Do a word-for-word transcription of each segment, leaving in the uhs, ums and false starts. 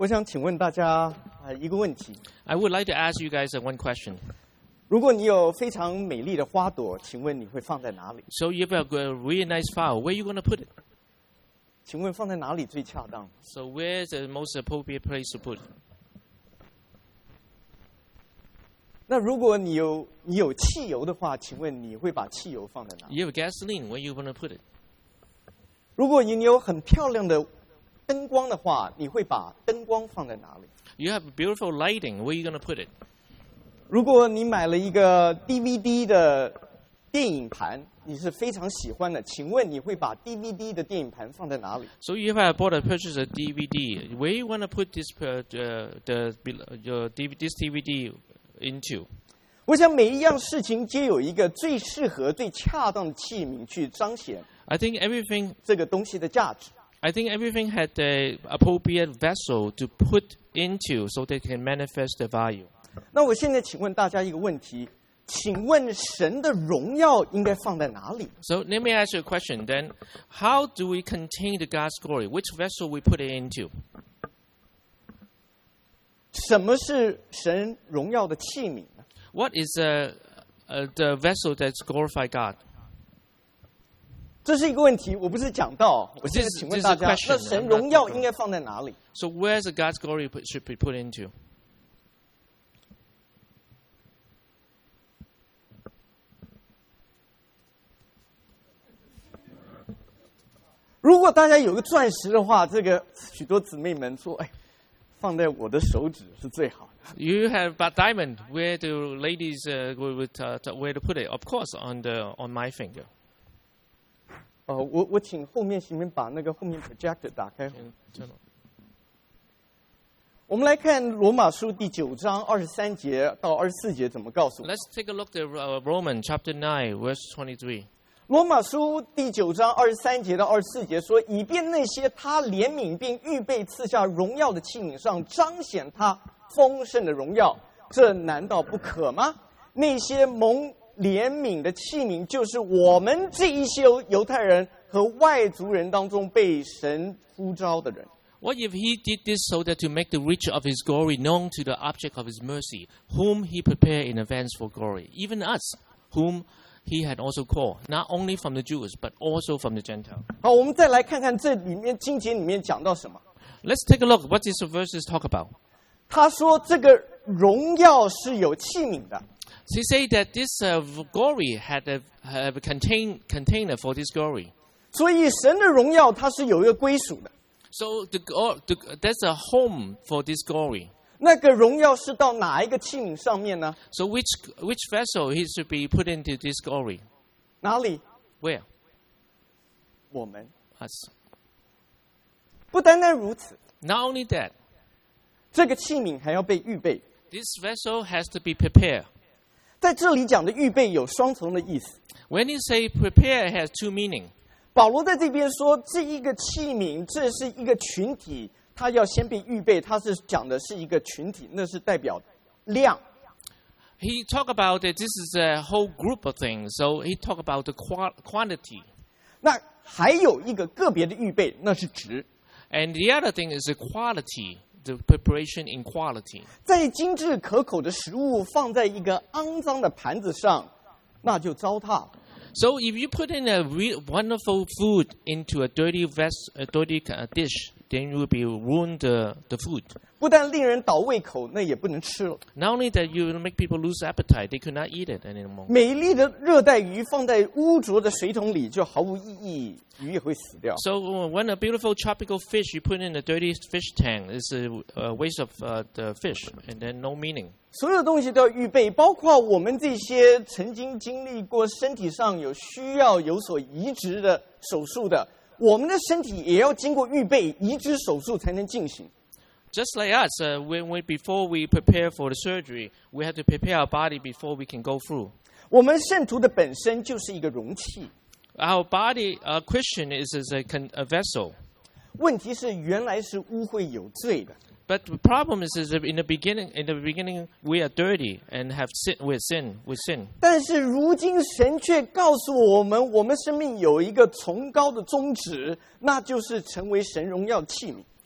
我想请问大家呃一个问题： I would like to ask you guys uh, one question. 如果你有非常美丽的花朵，请问你会放在哪里？ So you have a really nice flower. Where are you going to put it? 请问放在哪里最恰当？ So where's the most appropriate place to put it? 那如果你有你有汽油的话，请问你会把汽油放在哪里？ You have gasoline. Where are you going to put it? 如果你有很漂亮的灯光的话，你会把灯光放在哪里？ You have beautiful lighting. Where are you going to put it? 如果你买了一个 D V D 的电影盘，你是非常喜欢的，请问你会把 D V D 的电影盘放在哪里？ So you have bought a purchase a D V D. Where you want to put this uh, the your D V D, this D V D into? 我想每一样事情皆有一个最适合、最恰当的器皿去彰显 I think everything 这个东西的价值。 I think everything had the appropriate vessel to put into so they can manifest the value. 那我现在请问大家一个问题，请问神的荣耀应该放在哪里？ So let me ask you a question then. How do we contain the God's glory? Which vessel we put it into? 什么是神荣耀的器皿呢？ What is uh, uh, the vessel that's glorify God? 这是一个问题，我不是讲到。我现在 This- 请问 this 大 is a 家， question. 那神荣耀应该放在哪里？ So where's the God's glory put, should be put into? 如果大家有个钻石的话，这个许多姊妹们说，哎，放在我的手指是最好的。 You have a diamond. Where do ladies uh, go with uh, to- where to put it? Of course, on the on my finger. 哦、我我请后面行不行把那个后面 projector 打开？ And turn on. 我们来看罗马书第九章二十三节到二十四节怎么告诉我们。 Let's take a look at uh, Romans chapter nine, verse twenty-three. 罗马书第九章二十三节到二十四节说，以便那些他怜悯并预备赐下荣耀的器皿上彰显他丰盛的荣耀，这难道不可吗？那些蒙怜悯的器皿，就是我们这一些犹太人和外族人当中被神呼召的人。 What if he did this so that to make the riches of his glory known to the object of his mercy, whom he prepared in advance for glory, even us, whom he had also called, not only from the Jews, but also from the Gentiles. 好，我们再来看看这里面经节里面讲到什么。 Let's take a look. What these verses talk about? 他说这个荣耀是有器皿的。 They say that this uh, glory had a, have a contain, container for this glory. 所以神的荣耀它是有一个归属的， So the, oh, the, there's a home for this glory. 那个荣耀是到哪一个器皿上面呢？ So which which vessel he should be put into this glory? 哪里？ Where? 我们。 Us. 不单单如此， Not only that, 这个器皿还要被预备。 this vessel has to be prepared. 在这里讲的预备有双重的意思。 When you say prepare, it has two meanings. 保罗在这边说，这一个器皿，这是一个群体，它要先被预备，它是讲的是一个群体，那是代表量。 He talked about that this is a whole group of things. So he talked about the qua- quantity. 那还有一个个别的预备，那是值。 And the other thing is the quality, the preparation in quality. 在精致可口的食物放在一个肮脏的盘子上，那就糟蹋了。 So if you put in a re- wonderful food into a dirty vest, a dirty uh, dish, then you will be ruin the, the food. 不但令人倒胃口，那也不能吃了。 Not only that, you will make people lose appetite. They could not eat it anymore. 美丽的热带鱼放在污浊的水桶里就毫无意义，鱼也会死掉。 So uh, when a beautiful tropical fish you put in a dirty fish tank, it's a, a waste of uh, the fish and then no meaning. 所有东西都要预备，包括我们这些曾经经历过身体上有需要有所移植的手术的，我们的身体也要经过预备移植手术才能进行。 Just like us, uh, when we, before we prepare for the surgery, we have to prepare our body before we can go through. 我们圣徒的本身就是一个容器， Our body, a Christian, is, is a, con- a vessel. 问题是原来是污秽有罪的。 But the problem is, is that in the beginning, in the beginning, we are dirty and have sin with sin with sin. 但是如今神却告诉我们，我们生命有一个崇高的宗旨，那就是成为神荣耀的器皿。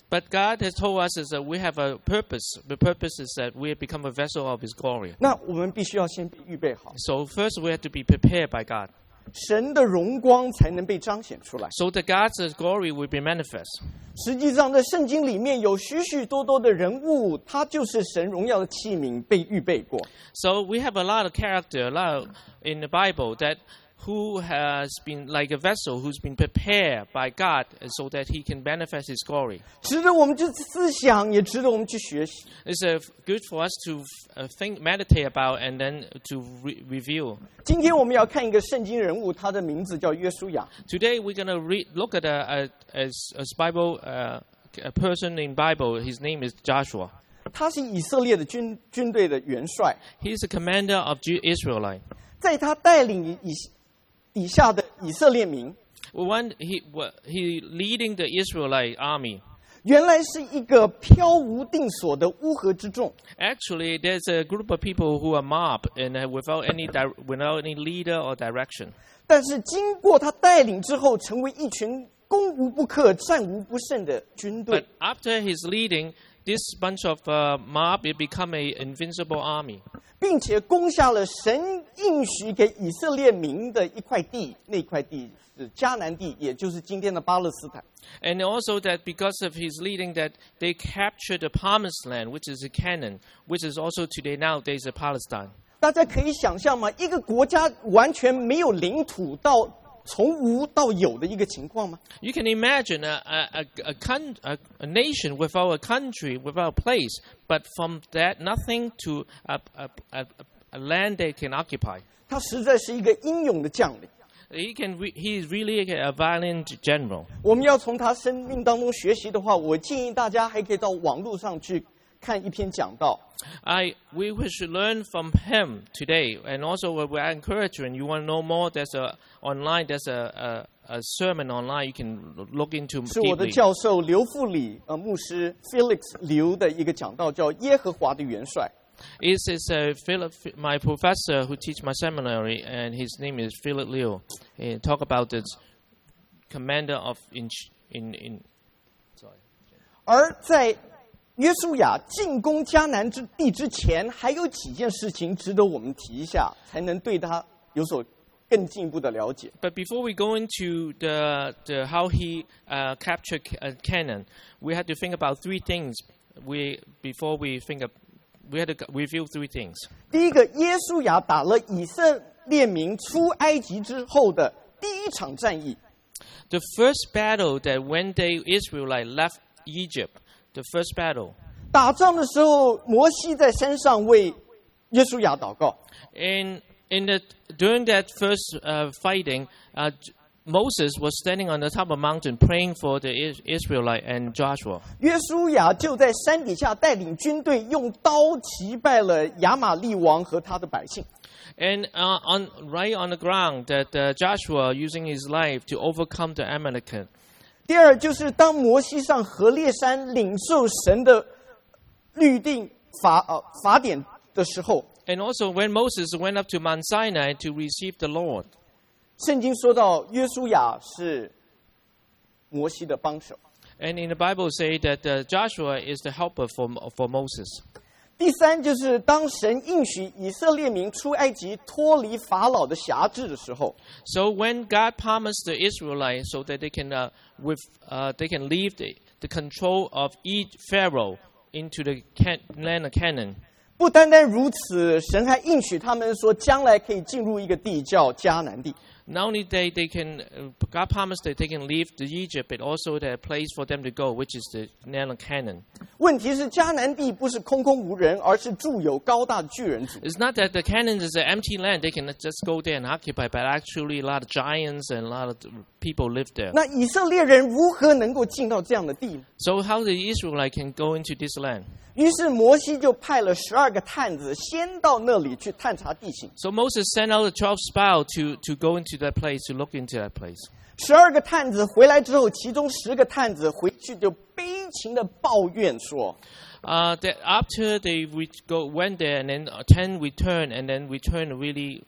But God has told us is that we have a purpose. The purpose is that we become a vessel of His glory. 那我们必须要先被预备好， So first we have to be prepared by God, 神的荣光才能被彰显出来。 so that God's glory will be manifest. 实际上，在圣经里面有许许多多的人物，他就是神荣耀的器皿，被预备过。 So we have a lot of character, a lot of, in the Bible that who has been like a vessel who's been prepared by God so that He can manifest His glory. 值得我们去思想，也值得我们去学习。 It's uh, good for us to uh, think, meditate about, and then to re- review. 今天我们要看一个圣经人物，他的名字叫约书亚。 Today we're going to read, look at a, a, a, a Bible, uh, a person in Bible. His name is Joshua. 他是以色列的军军队的元帅， He's the commander of Jew- Israelite. 在他带领以底下的以色列民， When he wa- he leading the Israelite army. 原来是一个飘无定所的乌合之众。 Actually, there's a group of people who are mob and uh, without any di- without any leader or direction. 但是经过他带领之后，成为一群攻无不克、战无不胜的军队 But。after his leading, this bunch of uh, mob it become a invincible army. 并且攻下了神应许给以色列民的一块地，那块地是迦南地，也就是今天的巴勒斯坦。 And also that because of his leading, that they captured the promised land, which is Canaan, which is also today nowadays a Palestine. 大家可以想象吗？一个国家完全没有领土到从无到有的一个情况吗？ You can imagine a a a, a, con- a, a nation without a country, without a place, but from that nothing to a a, a, a land they can occupy. 他实在是一个英勇的将领。 He can. Re- he is really a valiant general. 我们要从他生命当中学习的话，我建议大家还可以到网络上去看一篇讲道。 I we we should learn from him today, and also we I encourage you. And you want to know more? There's a online. There's a a, a sermon online you can look into 是我的 deeply. 教授刘富里呃牧师 Felix 刘的一个讲道，叫《耶和华的元帅》。 This is uh, Philip, my professor who teach my seminary, and his name is Philip Liu. He talk about the commander of in in in. Sorry. 而在约书亚进攻迦南之地之前，还有几件事情值得我们提一下，才能对他有所更进一步的了解。 But before we go into the, the how he uh, captured uh, Canaan, we had to think about three things. We before we think of, we had to review three things. 第一个，耶书亚打了以色列民出埃及之后的第一场战役。 The first battle that when the Israelites left Egypt, the first battle. 打仗的时候，摩西在山上为约书亚祷告。 In in the during that first uh, fighting, uh, Moses was standing on the top of a mountain praying for the Is- Israelite and Joshua. 约书亚就在山底下带领军队，用刀击败了亚玛利王和他的百姓。 And uh, on right on the ground, that uh, Joshua using his life to overcome the Amalekite. 第二就是当摩西上何烈山领受神的律定法呃法典的时候， And also when Moses went up to Mount Sinai to receive the Lord. 圣经说到约书亚是摩西的帮手。 And in the Bible say that uh, Joshua is the helper for, for Moses. 第三就是当神应许以色列民出埃及脱离法老的辖制的时候， So when God promised the Israelites so that they can uh, with uh, they can leave the, the control of each Pharaoh into the can- land of Canaan. 不单单如此，神还应许他们说，将来可以进入一个地叫迦南地。 Not only they they can uh, God promised that they can leave the Egypt, but also the place for them to go, which is the land of Canaan. 问题是迦南地不是空空无人，而是住有高大的巨人族。 It's not that the Canaan is an empty land; they can just go there and occupy. But actually, a lot of giants and a lot of people live there. 那以色列人如何能够进到这样的地呢？ So how the Israelite can go into this land? 于是摩西就派了十二个探子，先到那里去探查地形。 So Moses sent out the twelve spies to to go into that place to look into that place. 十二个探子回来之后，其中十个探子回去就悲情的抱怨说 Uh, that after they re- go went there and then uh, ten returned and then returned really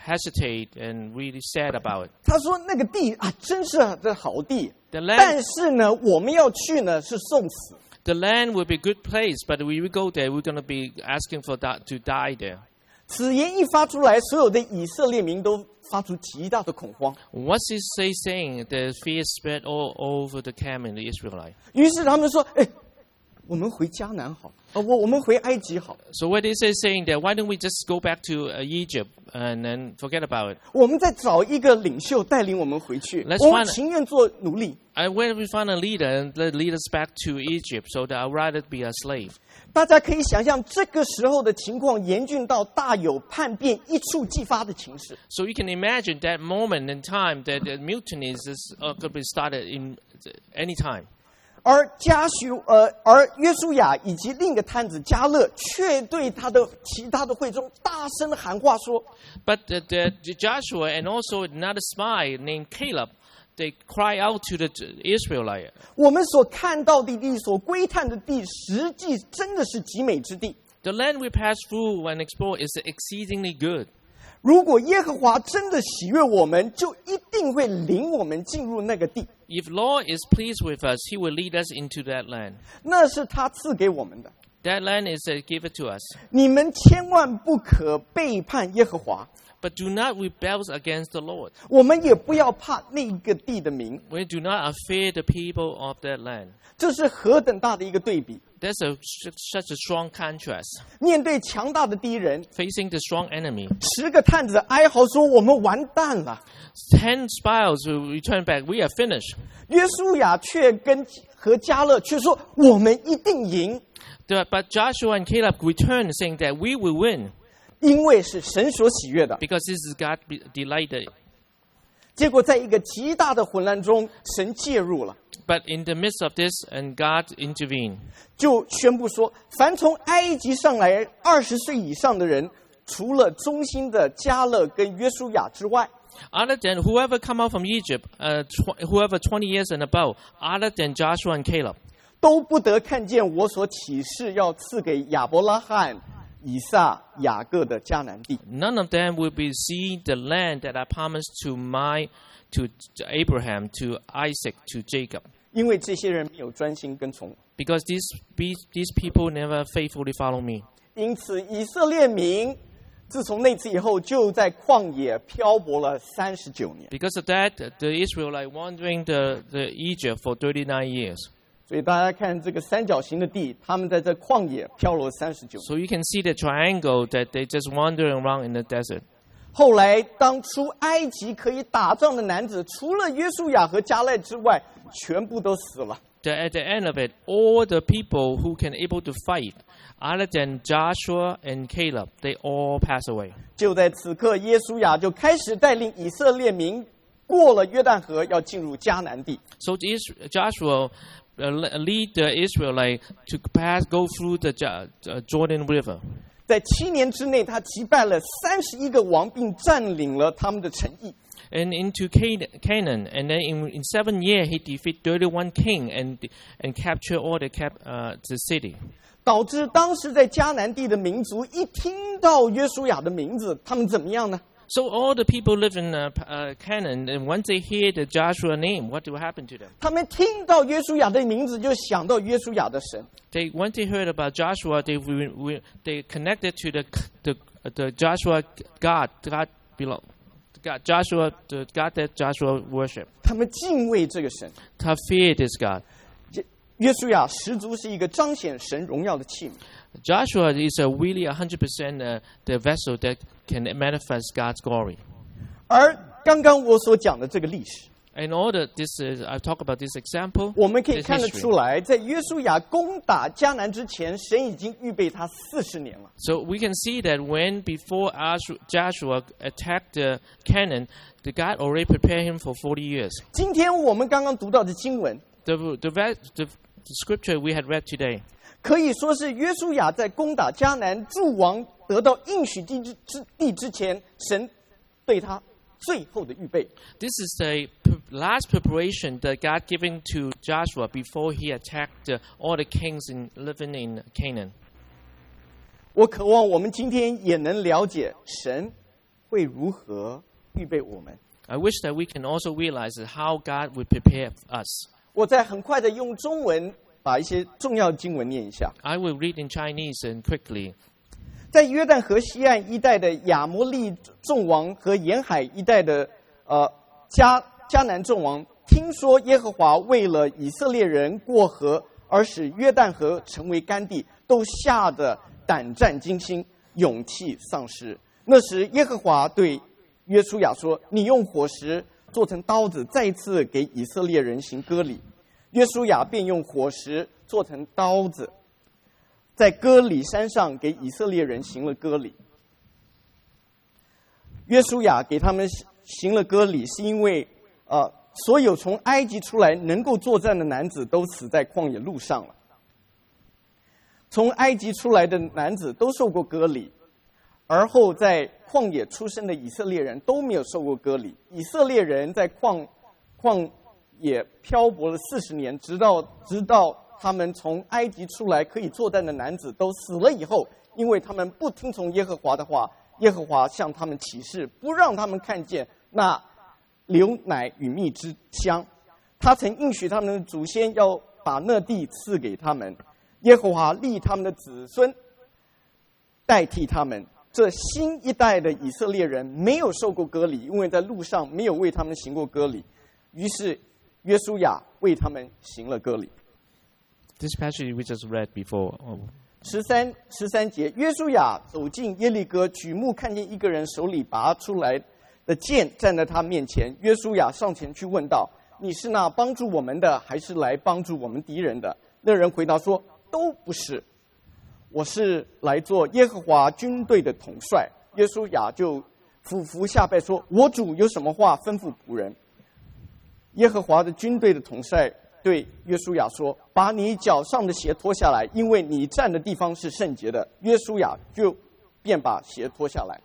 hesitate and really sad about it. 他说那个地啊，真是这好地， The 但 land, 是呢，我们要去呢是送死。 the land will be a good place, but when we go there, we're going to be asking for that to die there. 此言一发出来，所有的以色列民都发出极大的恐慌。 What's he say saying? The fear spread all over the camp in the Israelite. 于是他们说：“哎，我们回迦南好，啊，我我们回埃及好， So what is he saying there? Why don't we just go back to uh, Egypt and then forget about it? 我们再找一个领袖带领我们回去， Let's 我们 find- 情愿做奴隶。” I where we find a leader and let lead us back to Egypt, so that I'd rather be a slave. 大家可以想象，这个时候的情况严峻到大有叛变一触即发的情势。 So you can imagine that moment in time that the mutiny is uh, could be started in any time. 而加许呃，而约书亚以及另一个探子加勒却对他的其他的会众大声喊话说 But the, the, the Joshua and also another spy named Caleb, they cry out to the Israelite.：“ 我们所看到的地，所窥探的地，实际真的是极美之地。 The land we pass through and explore is exceedingly good. 如果耶和华真的喜悦我们，就一定会领我们进入那个地， If Lord is pleased with us, He will lead us into that land. 那是他赐给我们的。 That land is uh, given to us. 你们千万不可背叛耶和华， But do not rebel against the Lord. 我们也不要怕那个地的名。 We do not fear the people of that land. 这是何等大的一个对比！ There's a, such a strong contrast. 面对强大的敌人， Facing the strong enemy. 十个探子哀嚎说：“我们完蛋了。” Ten spies will return back. We are finished. 约书亚却跟和加勒却说：“我们一定赢， The- But Joshua and Caleb returned saying that we will win 因为是神所喜悦的。 because this is God be- delighted. ” 结果在一个极大的混乱中，神介入了， But in the midst of this, and God intervened. 就宣布说：“凡从埃及上来二十岁以上的人，除了忠心的加勒跟约书亚之外， Other than whoever come out from Egypt, uh, tw- whoever twenty years and above, other than Joshua and Caleb, 都不得看见我所启示要赐给亚伯拉罕、以撒、雅各的迦南地。” none of them will be see the land that I promised to my, to, to Abraham, to Isaac, to Jacob. 因为这些人没有专心跟从， Because these, these these people never faithfully follow me. 因此以色列民自从那次以后，就在旷野漂泊了三十九年。 Because of that, the Israelites wandering the, the Egypt for thirty-nine years. 所以大家看这个三角形的地，他们在这旷野漂了三十九年。 So you can see the triangle that they just wandering around in the desert. 后来当出埃及可以打仗的男子，除了约书亚和加勒之外，全部都死了。 That at the end of it, all the people who can able to fight, other than Joshua and Caleb, they all pass away. 就在此刻，耶稣亚就开始带领以色列民过了约旦河，要进入迦南地。 So Is- Joshua uh, le- lead the Israelite to pass, go through the Jo- uh, Jordan River. 在七年之内，他击败了三十一个王，并占领了他们的城邑。 And into Can- Canaan, and then in, in seven years he defeat thirty-one king and and capture all the cap uh, the city. 导致当时在迦南地的民族一听到约书亚的名字，他们怎么样呢？ So all the people live in uh, P- uh, Canaan, and once they hear the Joshua name, what will happen to them? 他们听到约书亚的名字，就想到约书亚的神。 They once they heard about Joshua, they re, re, they connected to the the the Joshua God, God belong, God Joshua, the God that Joshua worship. 他们敬畏这个神。 Have fear this God. 约书亚十足是一个彰显神荣耀的器皿。 Joshua is a really a hundred percent the vessel that can manifest God's glory. 而刚刚我所讲的这个历史， In order, this is I talk about this example. 我们可以 this 看得 history. 出来，在约书亚攻打迦南之前，神已经预备他四十年了。 So we can see that when before Ashu- Joshua attacked the Canaan, the God already prepared him for forty years. 今天我们刚刚读到的经文， The the, re- the, the scripture we had read today. 可以说是约书亚在攻打迦南、筑王、得到应许地之之地之前，神对他最后的预备。 This is the pre- last preparation that God given to Joshua before he attacked uh, all the kings in, living in Canaan. 我渴望我们今天也能了解神会如何预备我们。 I wish that we can also realize that how God would prepare us. 我再很快的用中文把一些重要的经文念一下。 I will read in Chinese and quickly. 在约旦河西岸一带的亚摩利众王和沿海一带的呃迦迦南众王，听说耶和华为了以色列人过河而使约旦河成为干地，都吓得胆战惊心，勇气丧失。那时耶和华对约书亚说：“你用火石做成刀子，再次给以色列人行割礼。”约书亚便用火石做成刀子，在割礼山上给以色列人行了割礼。约书亚给他们行了割礼，是因为呃，所有从埃及出来能够作战的男子都死在旷野路上了。从埃及出来的男子都受过割礼，而后在旷野出生的以色列人都没有受过割礼。以色列人在旷旷野漂泊了四十年，直到直到他们从埃及出来可以作战的男子都死了以后，因为他们不听从耶和华的话，耶和华向他们起誓，不让他们看见那流奶与蜜之乡。他曾应许他们的祖先要把那地赐给他们，耶和华立他们的子孙代替他们。这新一代的以色列人没有受过割礼，因为在路上没有为他们行过割礼，于是约书亚为他们行了割礼。 This passage we just read before. Oh. 十三十三节，约书亚走进耶利哥，举目看见一个人手里拔出来的剑站在他面前。约书亚上前去问道：“你是那帮助我们的，还是来帮助我们敌人的？”那人回答说：“都不是，我是来做耶和华军队的统帅。”约书亚就俯伏下拜说：“我主有什么话吩咐仆人？”耶和华的军队的统帅对约书亚说：“把你脚上的鞋脱下来，因为你站的地方是圣洁的。”约书亚就便把鞋脱下来。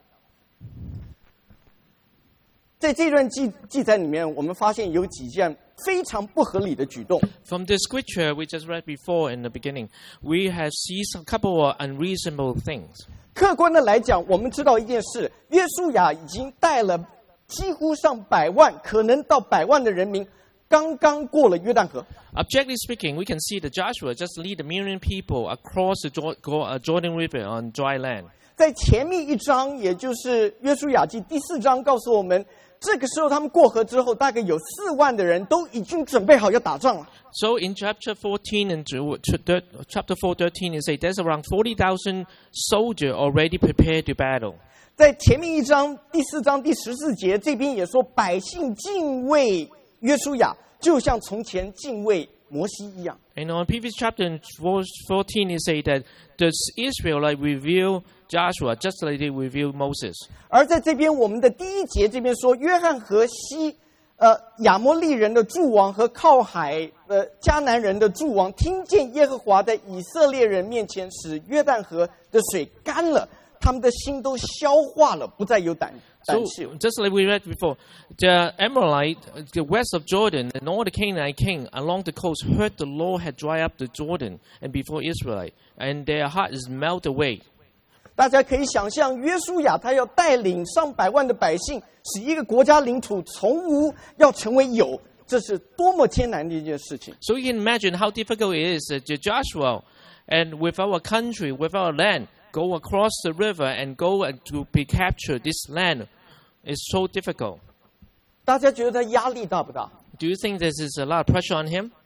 在这段记记载里面，我们发现有几件非常不合理的举动。 From the scripture we just read before in the beginning, we have seen a couple of unreasonable things. 客观的来讲，我们知道一件事：约书亚已经带了几乎上百万，可能到百万的人民，刚刚过了约旦河。 Objectively speaking, we can see that Joshua just lead a million people across the Jordan River on dry land. 在前面一章，也就是约书亚记第四章，告诉我们，这个时候他们过河之后，大概有四万的人都已经准备好要打仗了。 So in chapter fourteen and chapter four thirteen, it says there's around forty thousand soldiers already prepared to battle. 在前面一章第四章第十四节，这边也说百姓敬畏约书亚，就像从前敬畏摩西一样。 And on previous chapter in fourteen, it says that the Israelites revere Joshua just like they revere Moses. 而在这边，我们的第一节这边说，约翰河西，呃，亚摩利人的诸王和靠海的迦南人的诸王，听见耶和华在以色列人面前使约旦河的水干了，他们的心都消化了，不再有胆胆 So 气了。 just like we read before, the Amorite, the west of Jordan, and all the Canaanite king along the coast heard the Lord had dried up the Jordan and before Israel, and their heart is melted away. 大家可以想象，约书亚他要带领上百万的百姓，使一个国家领土从无要成为有，这是多么艰难的一件事情。 So you can imagine how difficult it is that Joshua, and with our country, with our land, go across the river and go and to be captured. This land is so difficult. 大家觉得他压力大不大？ Do you think this is a lot of pressure on him?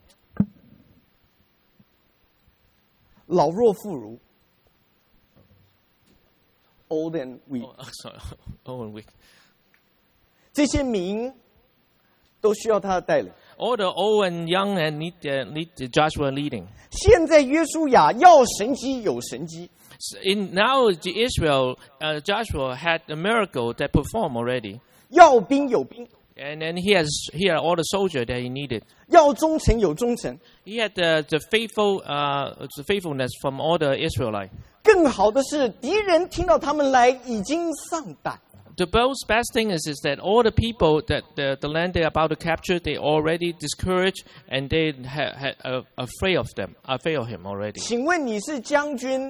老弱妇孺 ，old and weak， Oh, sorry, old and weak. 这些民都需要他的带领。 All the old and young and need uh, need Joshua leading. 现在约书亚要神迹有神迹， In now the Israel, uh, Joshua had a miracle that performed already, 要兵有兵， and then he has he had all the soldier that he needed. 要忠诚有忠诚。 He had the the faithful uh, the faithfulness from all the Israelites. 更好的是，敌人听到他们来已经丧胆。 The most best thing is, is that all the people that the, the land they're about to capture, they already discouraged and they had ha, uh, afraid of them, afraid of him already. 请问你是将军，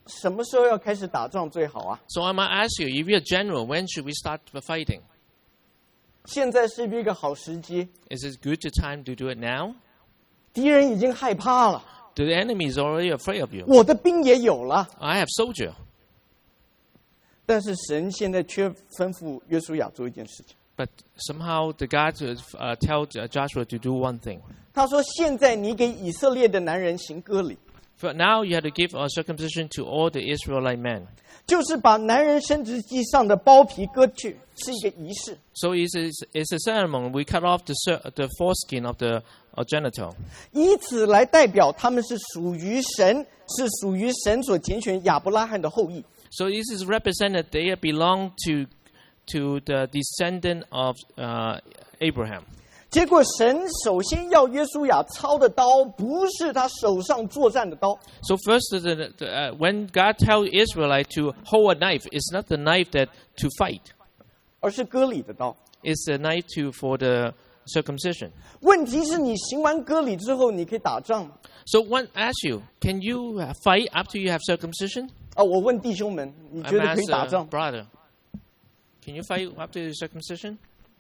什么时候要开始打仗最好啊？ So I might ask you, if you're a general, when should we start the fighting? 现在是不是一个好时机？ Is it good to time to do it now? 敌人已经害怕了， The enemy is already afraid of you. 我的兵也有了， I have soldier. 但是神现在却吩咐约书亚做一件事情。 But somehow the God uh, tell Joshua to do one thing. 他说：“现在你给以色列的男人行割礼， For now you have to give a circumcision to all the Israelite men. 就是把男人生殖器上的包皮割去，是一个仪式。 So it's a, it's a ceremony. We cut off the the foreskin of the uh, genital. 以此来代表他们是属于神，是属于神所拣选亚伯拉罕的后裔。 So this is represented. They belong to to the descendant of uh, Abraham. 结果神首先要约书亚操的刀，不是他手上作战的刀， So first, the, the, the, uh, when God tells Israelite to hold a knife, it's not the knife that to fight. 而是割礼的刀。 It's the knife to for the circumcision. 问题是你行完割礼之后，你可以打仗吗？ So one asks you, can you uh, fight after you have circumcision? 啊，我问弟兄们，你 I'm 觉得可以 asked, 打 uh, 仗？ brother, can you fight after your circumcision?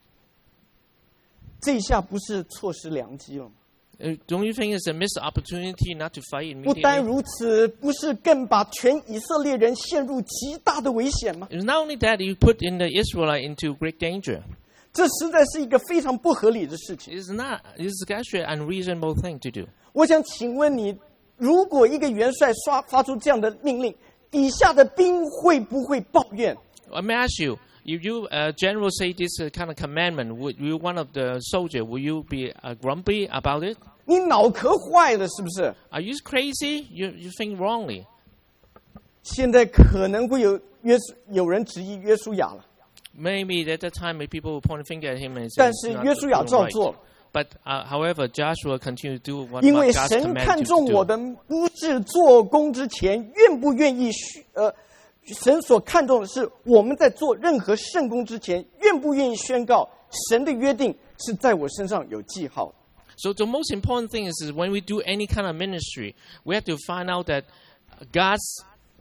这一下不是错失良机了吗？ Uh, don't you think it's a missed opportunity not to fight 不单 immediately? 如此，不是更把全以色列人陷入极大的危险吗？ It's not only that you put in the Israelite into great danger. 这实在是一个非常不合理的事情。 It's not. It's actually an unreasonable thing to do. 我想请问你，如果一个元帅刷发出这样的命令，底下的兵会不会抱怨？ Let me ask you: if you, uh, general, say this uh, kind of commandment, would you, one of the soldier, will you be uh, grumpy about it? 你脑壳坏了是不是？ Are you crazy? You you think wrongly. 现在可能会有约书有人质疑约书亚了， Maybe at that time, maybe people will point a finger at him and say, 但 "It's 是 not 约书亚 doing 照 right." 做了。 But uh, however, Joshua continued to do what 因为 God's 神 commanded 看 him 重 to 我 do. 的不是做工之前愿不愿意宣呃，神所看重的是我们在做任何圣工之前愿不愿意宣告神的约定是在我身上有记号。 So the most important thing is, is when we do any kind of ministry, we have to find out that God's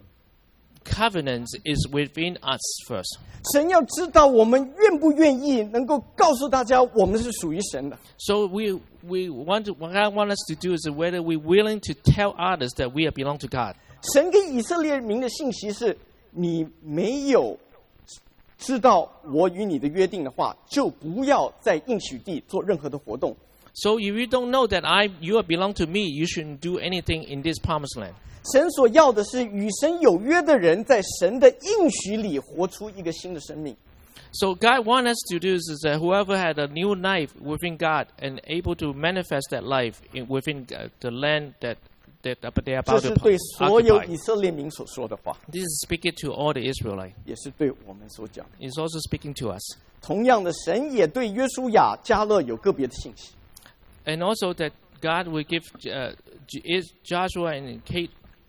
covenant is within us first. 神要知道我们愿不愿意能够告诉大家我们是属于神的。 So we we want to, what God wants us to do is whether we're willing to tell others that we belong to God. 神给以色列民的信息是：你没有知道我与你的约定的话，就不要在应许地做任何的活动。 So if you don't know that I you belong to me, you shouldn't do anything in this promised land. 神所要的是与神有约的人，在神的应许里活出一个新的生命。 So God wants us to do is that whoever had a new life within God and able to manifest that life in, within uh, the land that that they are 这 about 是 to 对所有 occupy. 以色列民所说的话， This is speaking to all the Israelites. 也是对我们所讲的。 It's also speaking to us. 同样的，神也对约书亚、迦勒有个别的信息。 And also that God will give uh, is Joshua and Kate,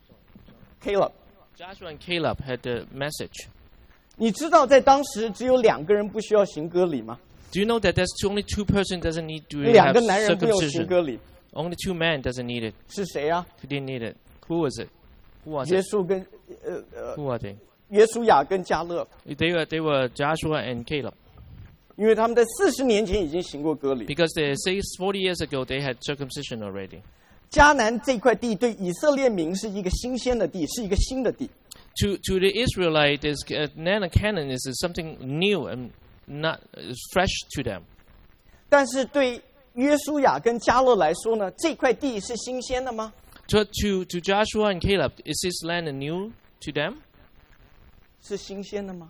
Caleb， Joshua and Caleb had the message. 你知道在当时只有两个人不需要行割礼吗？ Do you know that there's only two persons doesn't need to 两 have 个男人不用行 circumcision? 割礼， Only two men doesn't need it. 是谁啊？ He didn't need it. Who was it? Who was 约 it? 书跟呃呃 Who are they? 约书亚跟迦勒， They were they were Joshua and Caleb 因为他们在四十年前已经行过割礼。 because they say forty years ago they had circumcision already. 迦南这块地对以色列民是一个新鲜的地，是一个新的地。 To to the Israelites, uh, Nana Canaan is something new and not is fresh to them. 但是对约书亚跟迦勒来说呢，这块地是新鲜的吗？ To to to Joshua and Caleb, is this land new to them? 是新鲜的吗？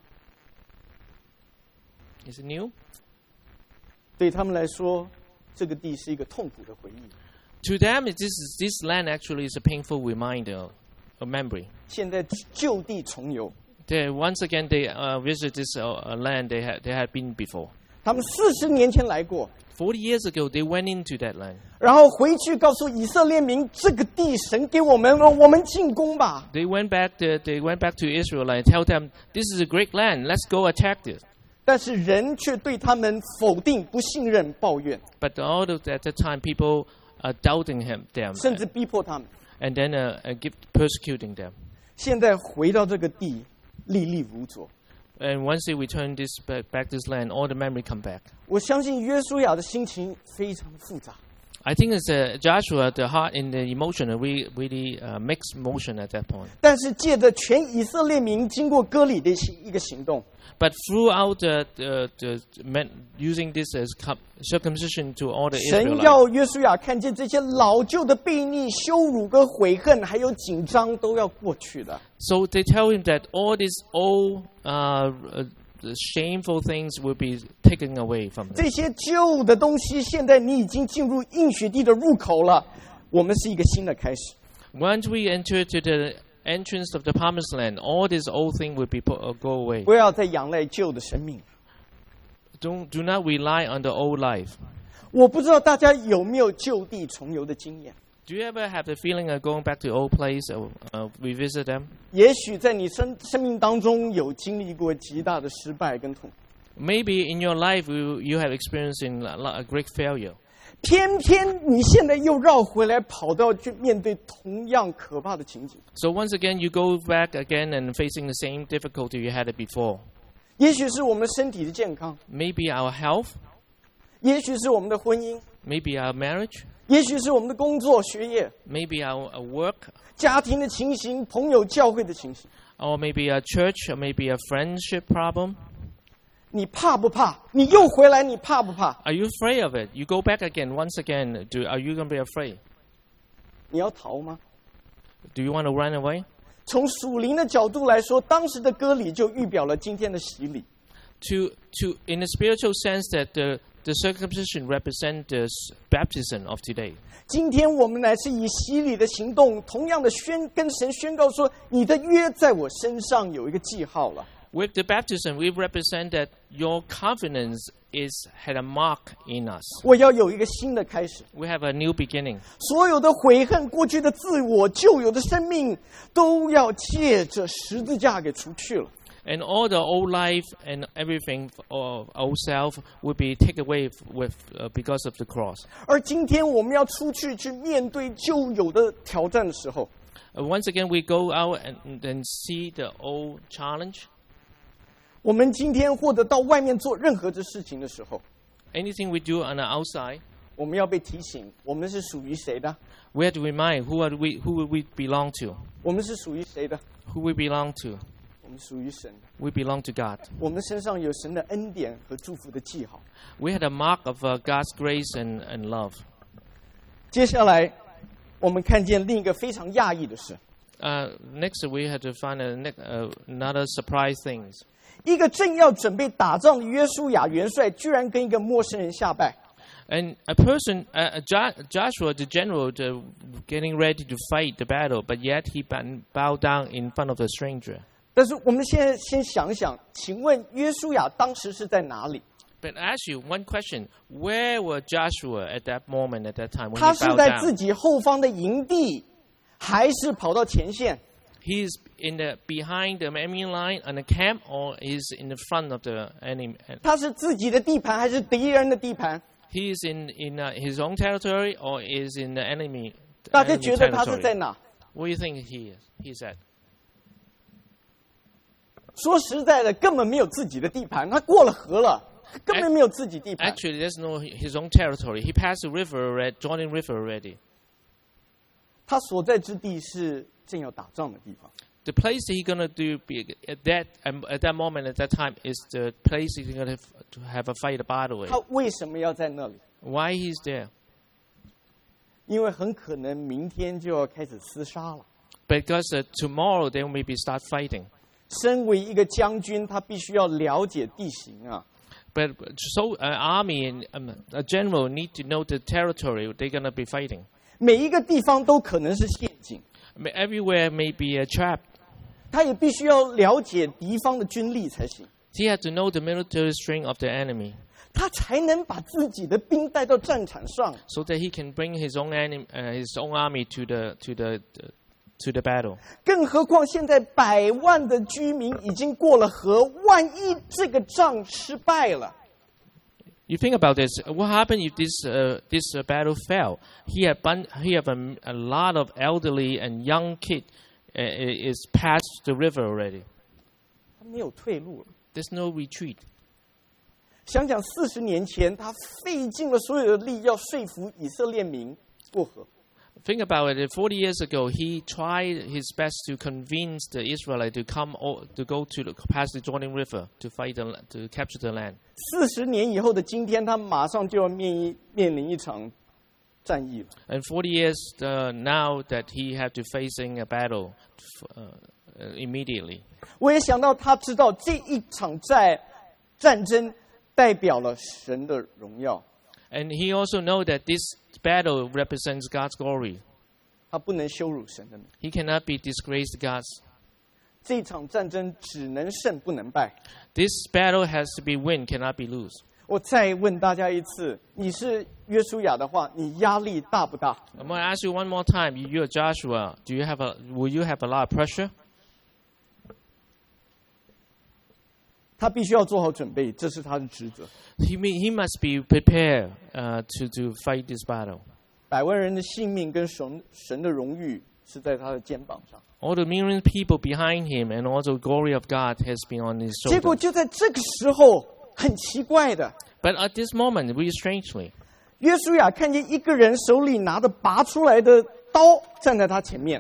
Is it new? 对他们来说，这个地是一个痛苦的回忆。 To them, it- this is, this land actually is a painful reminder, a memory. 现在就地重游， They once again they uh, visit this uh, uh, land they had they had been before. 他们四十年前来过， Forty years ago, they went into that land. 然后回去告诉以色列民，这个地神给我们了，我们进攻吧。 They went back. To, they went back to Israel and tell them, "This is a great land. Let's go attack this." 但是人却对他们否定、不信任、抱怨， But all of at that time, people are doubting him, them, 甚至逼迫他们。 and then uh, uh, give, persecuting them. 现在回到这个地，历历无左。 And once they return this back, back this land, all the memory come back. 我相信约书亚的心情非常复杂。 I think it's uh, Joshua, the heart and the emotion are really, really uh, mixed emotion at that point. 但是借着全以色列民经过割礼的一个行动， But throughout the, the, the men, using this as circumcision to all the 神 Israelites, 要约书亚看见这些老旧的悖逆、羞辱跟悔恨，还有紧张都要过去的。 so they tell him that all these old uh, uh, shameful things will be taken away from them. 这些旧的东西，现在你已经进入应许地的入口了。我们是一个新的开始。 Once we enter to the entrance of the promised land, all this old thing will be put, uh, go away. 不要再仰赖旧的生命。 Don't, do not rely on the old life. 我不知道大家有没有就地重游的经验。 Do you ever have the feeling of going back to old place or uh, revisit them? 也许在你生生命当中有经历过极大的失败跟痛苦， Maybe in your life you, you have experienced in a, a great failure. 偏偏你现在又绕回来，跑到去面对同样可怕的情景。 So once again, you go back again and facing the same difficulty you had it before. 也许是我们身体的健康， Maybe our health, 也许是我们的婚姻， maybe our marriage, 也许是我们的工作、学业、 maybe our, our work, 家庭的情形、朋友、教会的情形。 or maybe a church, or maybe a friendship problem. 你怕不怕？你又回来，你怕不怕？ Are you afraid of it? You go back again, once again. Do, are you going to be afraid? 你要逃吗？ Do you want to run away? 从属灵的角度来说，当时的割礼就预表了今天的洗礼。 To, to, in a spiritual sense, that the, the circumcision represents the s- baptism of today. 今天我们乃是以洗礼的行动，同样的宣跟神宣告说：“你的约在我身上有一个记号了。” With the baptism, we represent that your confidence is had a mark in us. 我要有一个新的开始。 We have a new beginning. 所有的悔恨、过去的自我、旧有的生命，都要借着十字架给除去了。 And all the old life and everything of old self will be taken away with uh, because of the cross. 而今天我们要出去去面对旧有的挑战的时候， Uh, once again, we go out and then see the old challenge. 我们今天或者到外面做任何的事情的时候， Anything we do on the outside, 我们要被提醒，我们是属于谁的？ we have to remind who are we, who will we belong to, 我们是属于谁的？ who we belong to. 我们属于神的。 We belong to God. 我们身上有神的恩典和祝福的记号。 We had a mark of uh, God's grace and, and love. 接下来，我们看见另一个非常讶异的事： Uh, next, we had to find a, ne- uh, another surprise things. 一个正要准备打仗的约书亚元帅，居然跟一个陌生人下拜。 And a person, uh, Jo- Joshua, the general, the, getting ready to fight the battle, but yet he bow- bowed down in front of a stranger. 但是我们现在先想想，请问约书亚当时是在哪里？ But I ask you one question: where were Joshua at that moment, at that time when 他 he 是 bowed 在自 down? 己后方的营地，还是跑到前线？ He is in the behind the enemy line on the camp, or is in the front of the enemy? 他是自己的地盘，还是敌人的地盘？ He is in in uh, his own territory, or is in the enemy? 大家 enemy 觉得他是在 territory? 哪？ Where do you think he is? He's at. 说实在的，根本没有自己的地盘，他过了河了，根本没有自己地盘。 Actually, there's no his own territory. He passed the river already, Jordan River already. 他所在之地是正要打仗的地方。 The place that he's gonna do be, at that um, at that moment at that time is the place he's gonna have to have a fight, a battle with. 他为什么要在那里？ Why he's there? 因为很可能明天就要开始厮杀了。 Because uh, tomorrow they will maybe start fighting. 身为一个将军，他必须要了解地形啊。 But so an army and um, a general need to know the territory they're gonna be fighting. 每一个地方都可能是陷阱， I mean, everywhere may be a trap. 他也必须要了解敌方的军力才行， He had to know the military strength of the enemy, 他才能把自己的兵带到战场上。 so that he can bring his own enemy, uh, his own army to the to the uh, to the battle. 更何况现在百万的居民已经过了河，万一这个仗失败了， You think about this. What happened if this uh, this uh, battle fell? He had bun- he have a, a lot of elderly and young kid uh, is past the river already. 他没有退路了。 There's no retreat. 想想四十年前，他费尽了所有的力，要说服以色列民过河。 Think about it. forty years ago, he tried his best to convince the Israelites to come o- to go to the, past the Jordan River to fight the, to capture the land. 四十年以后的今天，他马上就要面一面临一场战役了。 And forty years uh, now that he had to facing a battle uh, uh, immediately. 我也想到，他知道这一场战战争代表了神的荣耀， And he also know that this battle represents God's glory. 他不能羞辱神的名。 He cannot be disgraced God's. 这场战争只能胜不能败。 This battle has to be win, cannot be lose. 我再问大家一次，你是约书亚的话，你压力大不大？ I'm going to ask you one more time. You, you're Joshua. Do you have a? Will you have a lot of pressure? 他必须要做好准备，这是他的职责。 He mean, he must be prepared uh, to to fight this battle. 百万人的性命跟神神的荣誉是在他的肩膀上。 All the million people behind him, and also glory of God has been on his 结果 shoulders. 就在这个时候，很奇怪的， But at this moment, really strangely, 约书亚看见一个人手里拿着拔出来的刀站在他前面。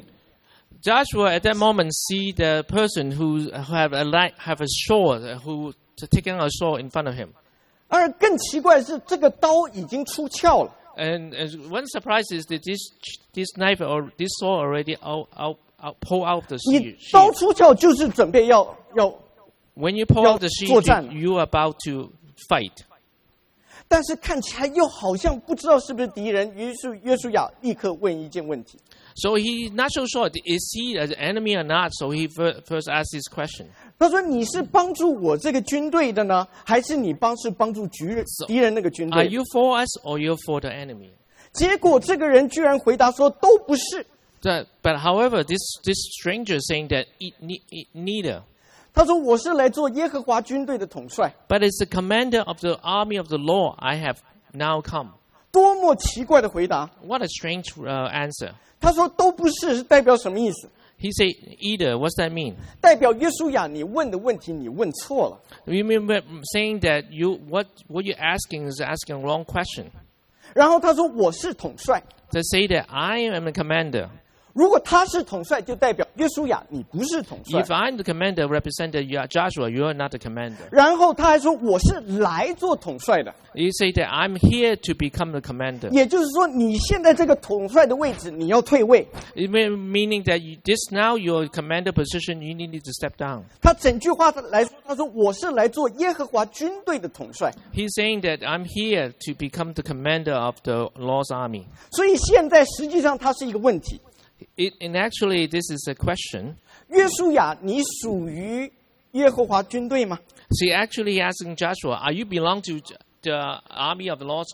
Joshua at that moment see the person who have a light, have a sword, uh, who taking a sword in front of him. 而更奇怪的是，这个刀已经出鞘了。 And uh, one surprise is that this this knife or this sword already out out, out pull out the 你 sheath. 刀出鞘就是准备要要， When you pull 要 out the 作 sheath, 战。 you, you are about to fight. 但是看起来又好像不知道是不是敌人。于是约书亚立刻问一件问题： So he not so sure is he an enemy or not. So he fir- first asked this question. 他说：“你是帮助我这个军队的呢，还是你帮是帮助敌人敌人那个军 Are 队？” you for us or you for the enemy? 结果这个人居然回答说：“都不是。 That, but however, this this stranger saying that it, ne- it neither. ” 他说：“我是来做耶和华军队的统帅。 But it's the commander of the army of the Lord I have now come. ” 多么奇怪的回答！ What a strange uh, answer. 他说：“都不是，是代表什么意思？ He said either. What's that mean? 代表约书亚，你问的问题你问错了。 You mean we're saying that you what what you're asking is asking a wrong question. 然后他说：“我是统帅。 To say that I am a commander. ” 如果他是统帅，就代表约书亚你不是统帅 If。I'm the commander, represented you are Joshua, you are not the commander. 然后他还说：“我是来做统帅的。” You say that I'm here to become the commander. 也就是说，你现在这个统帅的位置，你要退位。 It may, meaning that you, this now your commander position, you need to step down. 他整句话来说，他说：“我是来做耶和华军队的统帅。 He's saying that I'm here to become the commander of the Lord's army. ” 所以现在实际上它是一个问题。 It, and actually, this is a question. 约书亚，你属于耶和华军队吗？ See, actually asking Joshua, are you belong to the army of the Lord?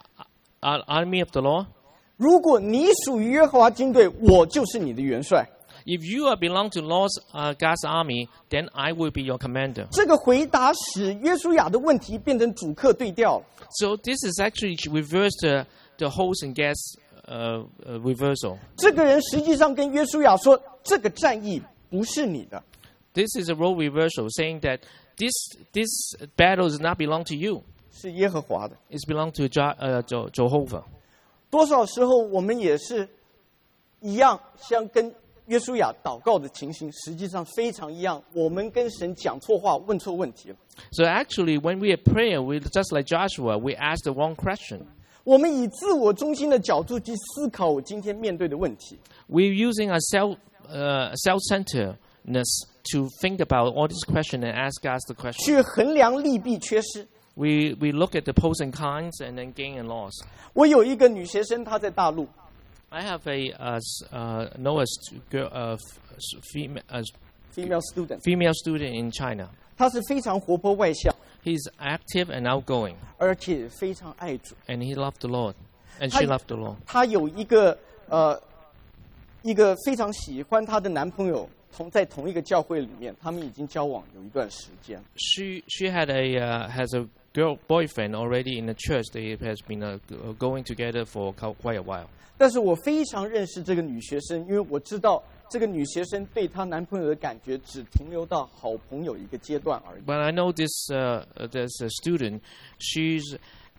Uh, army of the Lord? 如果你属于耶和华军队，我就是你的元帅。 If you are belong to Lord's uh, God's army, then I will be your commander. 这个回答使约书亚的问题变成主客对调了。 So this is actually reverse the the host and guest uh, uh, reversal. 这个人实际上跟约书亚说：“这个战役不是你的。 This is a role reversal, saying that this this battle does not belong to you. ” 是耶和华的。 It's belong to Je- uh, Je- Jehovah. 多少时候我们也是一样，像跟约书亚祷告的情形，实际上非常一样。我们跟神讲错话，问错问题了。 So actually, when we are prayer, we just like Joshua, we ask the wrong question. 我们以自我中心的角度去思考我今天面对的问题。 We're using a self uh, self-centeredness to think about all these questions and ask us the question. 去衡量利弊缺失。 We we look at the pros and cons and then gain and loss. 我有一个女学生，她在大陆， I have a uh, s- uh, know a st- girl, uh, female, uh, female student， female student in China. 她是非常活泼外向， He's active and outgoing, 而且非常爱主。 and he loved the Lord, and she Hi. loved the Lord. 她有一个呃一个非常喜欢她的男朋友，同在同一个教会里面，他们已经交往有一段时间。 She she had a uh, has a girl boyfriend already in the church. They has been uh, g- uh, going together for co- quite a while. 但是我非常认识这个女学生，因为我知道这个女学生对她男朋友的感觉只停留到好朋友一个阶段而已。 But I know this uh, uh, there's a student. She's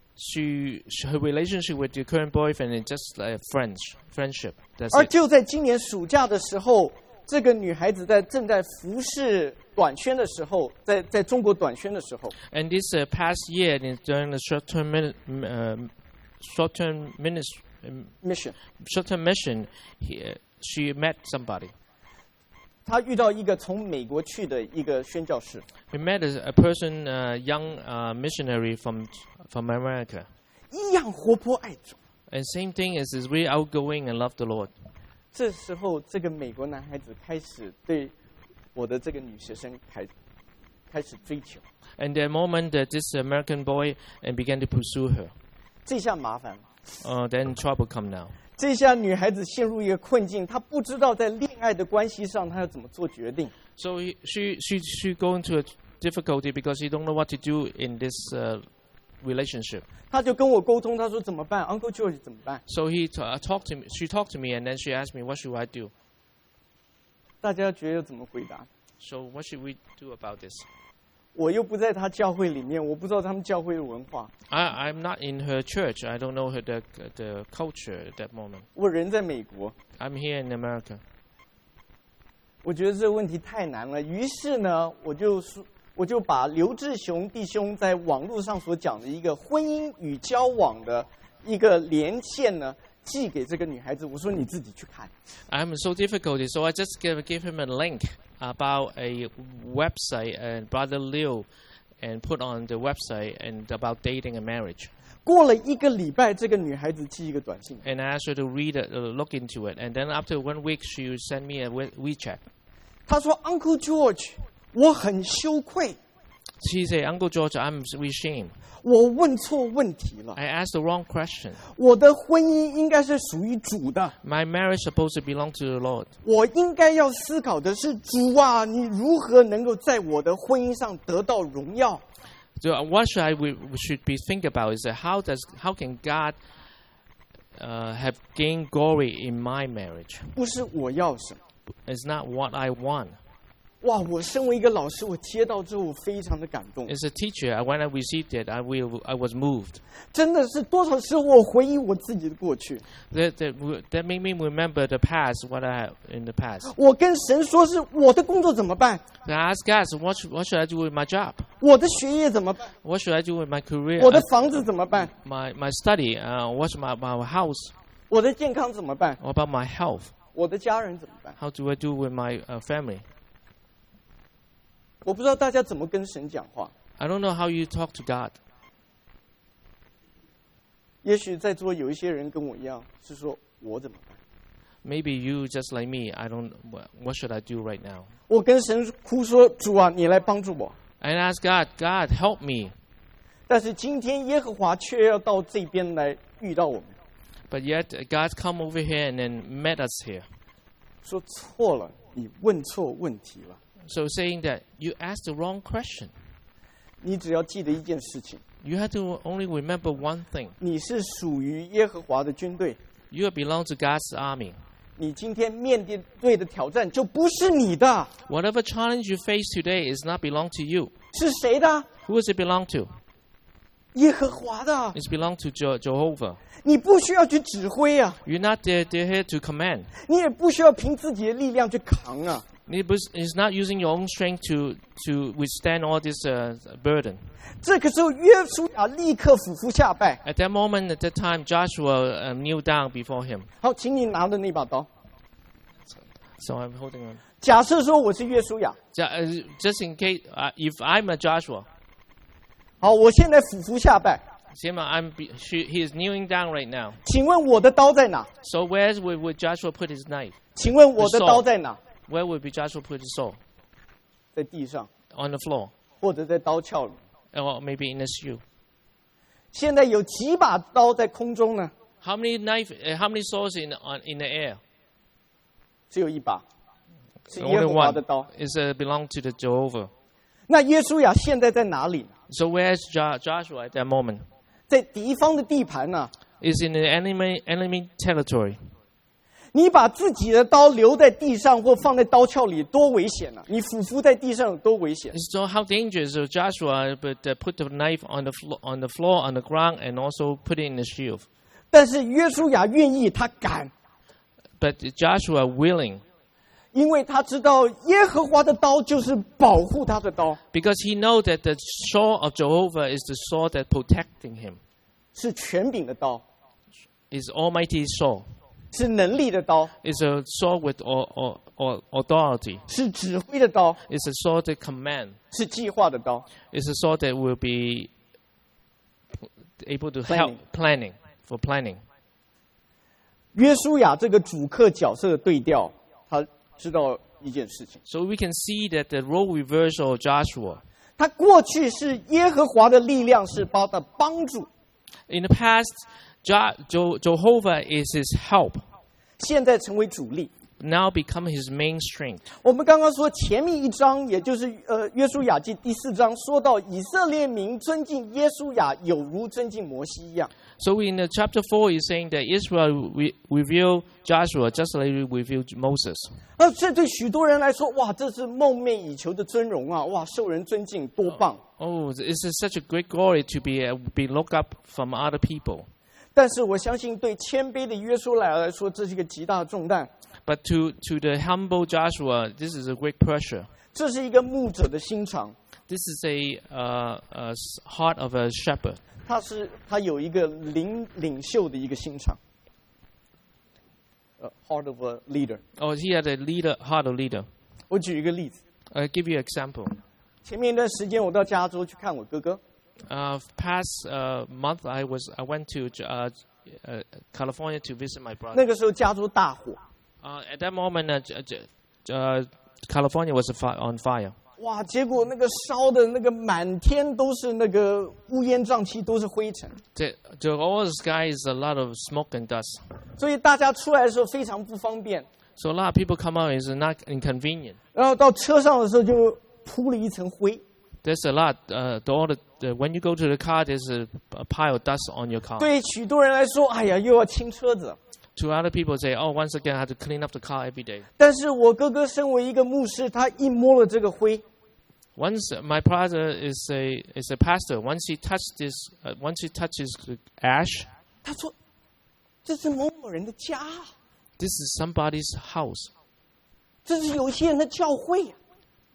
she, she her relationship with the current boyfriend is just like a friends friendship. That's 而 it. 就在今年暑假的时候，这个女孩子在正在服侍短宣的时候，在在中国短宣的时候， And this uh, past year, in- during the short-term min- um, short-term minis- um, mission， short-term mission, he, uh, she met somebody. 她遇到一个从美国去的一个宣教士， We met a, a person, uh, young uh, missionary from from America. 一样活泼爱主。 And same thing is, is really outgoing and love the Lord. 这时候，这个美国男孩子开始对我的这个女学生开开始追求， And the moment that this American boy and began to pursue her, 这下麻烦了。 uh, then trouble come now. 这下女孩子陷入一个困境，她不知道在恋爱的关系上她要怎么做决定。 So he, she she she go into a difficulty because he don't know what to do in this uh, relationship. 她就跟我沟通，她说怎么办 ？Uncle George 怎么办？ So he t- uh, talked to me. She talked to me, and then she asked me, "What should I do?" 大家觉得怎么回答？ So what should we do about this? 我又不在她教会里面，我不知道他们教会的文化。 I I'm not in her church. I don't know her the the culture at that moment. 我人在美国， I'm here in America. 我觉得这个问题太难了。于是呢，我就说，我就把刘志雄弟兄在网络上所讲的一个婚姻与交往的一个连线呢，寄给这个女孩子。我说你自己去看。 I'm so difficult, so I just give give him a link about a website and Brother Liu, and put on the website and about dating and marriage. 过了一个礼拜，这个女孩子寄一个短信， And I asked her to read it, uh, look into it, and then after one week, she would send me a we- WeChat. 她说 ：“Uncle George，我很羞愧， She said, "Uncle George, I'm really ashamed. 我问错问题了。 I asked the wrong question. 我的婚姻应该是属于主的， My marriage is supposed to belong to the Lord. 我应该要思考的是主啊，你如何能够在我的婚姻上得到荣耀？ So uh, what should I we, we should be think about is that how does how can God uh, have gained glory in my marriage? 不是我要什么。” It's not what I want. 哇！我身为一个老师，我接到之后我非常的感动， As a teacher, when I received it, I will I was moved. 真的是多少时候我回忆我自己的过去， That that that made me remember the past, what I had in the past. 我跟神说是我的工作怎么办， So I asked God, so what should, what should I do with my job? 我的学业怎么办， What should I do with my career? 我的 Uh, 房子怎么办， my my study? Uh, what's my my house? 我的健康怎么办， What about my health? 我的家人怎么办？ How do I do with my uh, family? 我不知道大家怎么跟神讲话。 I don't know how you talk to God. 也许在座有一些人跟我一样，是说我怎么办？ Maybe you just like me. I don't. What what should I do right now? 我跟神哭说：“主啊，你来帮助我。 And I ask God, God, help me. ” 但是今天耶和华却要到这边来遇到我们， But yet God's come over here and then met us here. 说错了，你问错问题了。 So saying that you asked the wrong question. 你只要记得一件事情。 You have to only remember one thing. 你是属于耶和华的军队， You belong to God's army. 你今天面对的挑战就不是你的， Whatever challenge you face today is not belong to you. 是谁的？ Who does it belong to? 耶和华的。 It's belong to Je- Jehovah. 你不需要去指挥啊， You're not there, there here to command. 你也不需要凭自己的力量去扛啊。 It was- It's not using your own strength to, to withstand all this uh, burden. 这个时候，约书亚立刻俯伏下拜。 At that moment, at that time, Joshua um, kneeled down before him. 好，请你拿着那把刀。 So I'm holding on. 假设说我是约书亚， Ju- uh, Just in case, uh, if I'm a Joshua, 好，我现在俯伏下拜， Sima, I'm be- she, he is kneeling down right now. 请问我的刀在哪？ So where would, would Joshua put his knife? 请问我的刀在哪？ Where would be Joshua put his sword? 在地上， On the floor. 或者在刀鞘里。 Or maybe in his shoe. 现在有几把刀在空中呢？ How many knife? Uh, how many swords in on, in the air? 只有一把，是耶 Only 和华 one 的刀。 is uh, belong to the Jehovah. 那耶稣亚现在在哪里呢？ So where's jo- Joshua at that moment? 在敌方的地盘呢、 Is in the enemy enemy territory. 你把自己的刀留在地上或放在刀鞘里，多危险啊！你俯伏在地上有多危险？ So how dangerous of Joshua, but uh, put the knife on the floor, on the floor, on the ground, and also put it in the shield. 但是约书亚愿意，他敢， But Joshua willing, 因为他知道耶和华的刀就是保护他的刀， because he know that the sword of Jehovah is the sword that protecting him, 是权柄的刀， is Almighty sword, 是能力的刀， is a sword with or, or, or authority, 是指挥的刀， is a sword that command, 是计划的刀。 is a sword that will be able to help planning for planning. 约书亚这个主客角色的对调，他知道一件事情， So we can see that the role reversal of Joshua. 他过去是耶和华的力量，是他的帮助， In the past, Je- Je- Jehovah is his help, 现在成为主力。 now become his main strength. 我们刚刚说前面一章，也就是呃约书亚记第四章，说到以色列民尊敬耶书亚，有如尊敬摩西一样。 So in the chapter four, he's saying that Israel re- revealed Joshua just like we revealed Moses. 而这对许多人来说，哇，这是梦寐以求的尊荣啊！哇，受人尊敬，多棒！ Oh, this is such a great glory to be uh, be looked up from other people. 但是我相信，对谦卑的约书亚来说，这是一个极大的重担， But to, to the humble Joshua, this is a great pressure. 这是一个牧者的心肠， This is a, uh, a s- heart of a shepherd. 他是他有一个领领袖的一个心肠。呃、heart of a leader。 Oh, he had a leader, heart of leader. 我举一个例子， I'll give you an example. 前面一段时间我到加州去看我哥哥， Uh, past uh, month, I was I went to uh, uh, California to visit my brother. 那个时候加州大火， Uh, at that moment, uh, J- J- uh, California was a fi- on fire. 哇，结果那个烧的那个满天都是那个乌烟瘴气，都是灰尘， The, the, all the sky is a lot of smoke and dust. 所以大家出来的时候非常不方便。 So a lot of people come out. It's not inconvenient. 然后到车上的时候就铺了一层灰， There's a lot. Uh, the, all the, the, when you go to the car, there's a, a pile of dust on your car. 对许多人来说，哎呀，又要清车子。 To other people, say, "Oh, once again, I have to clean up the car every day." 但是我哥哥身为一个牧师，他一摸了这个灰， Once my brother is a is a pastor. Once he touched this, uh, once he touches the ash, 他说：“这是某某人的家， this is somebody's house. 这是有些人的教会啊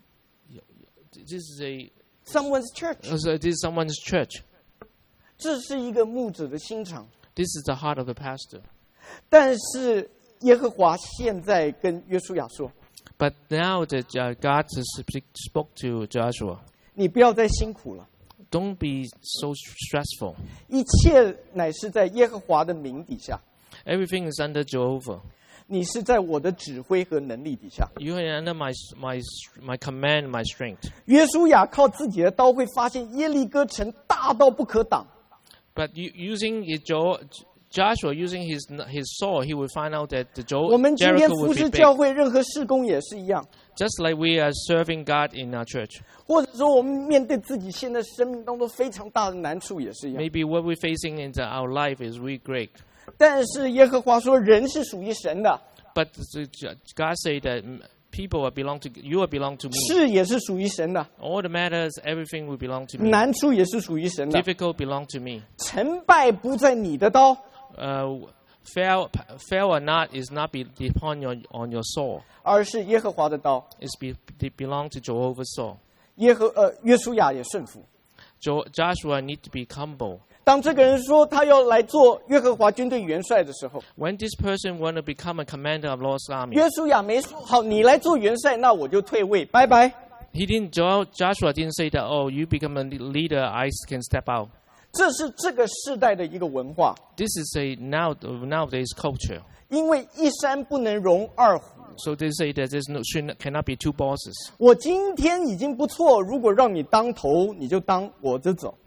This is a ，someone's church。 uh, this is someone's church. 这是一个牧者的心肠。 This is the heart of the pastor. 但是耶和华现在跟约书亚说 But now that uh, God has speak, spoke to Joshua, 你不要再辛苦了， don't be so stressful. 一切乃是在耶和华的名底下， Everything is under Jehovah. 你是在我的指挥和能力底下。 You are under my my my command, my strength. 约书亚靠自己的刀会发现耶利哥城大到不可挡， But you, using his Jo- Joshua using his his sword, he will find out that the Jo- 我们今天 Jericho 服 will 侍 be 教 big. 会，任何事工也是一样。 Just like we are serving God in our church. 或者说，我们面对自己现在生命当中非常大的难处也是一样。 Maybe what we're facing in the, our life is really great. 但是耶和华说，人是属于神的， But the, God say that people are belong to you, are belong to me. 是也是属于神的， All the matters, everything will belong to me. 难处也是属于神的。 Difficult belong to me. 成败不在你的刀， Uh, fail, fail or not is not be upon your on your soul. 而是耶和华的刀。 It's be, they belong to Jehovah's soul. 耶和呃约书亚也顺服。 Jo, Joshua need to be humble. 当这个人说他要来做耶和华军队元帅的时候， When this person want to become a commander of Lord's army, 约书亚没说好，你来做元帅，那我就退位，拜拜。 he didn't. Jo, Joshua didn't say that. Oh, you become a leader, I can step out. 这是这个世代的一个文化， This is a now nowadays culture. 因为一山不能容二虎。 So they say that there's no should not, cannot be two bosses. 我今天已经不错，如果让你当头，你就当，我就走。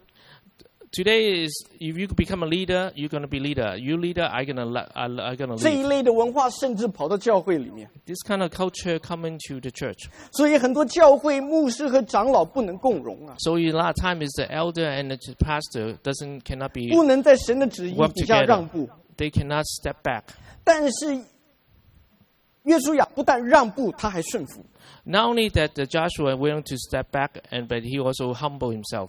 Today is if you become a leader, you're gonna be leader. You leader, I gonna I I gonna 这一 lead. 类的文化甚至跑到教会里面， This kind of culture come into the church. 所以很多教会牧师和长老不能共荣啊， So a lot of time is the elder and the pastor doesn't cannot be 不能在神的旨意 work 底下让 together. 步。 They cannot step back. 但是约书亚不但让步，他还顺服。 Not only that uh, Joshua willing to step back, and but he also humbled himself.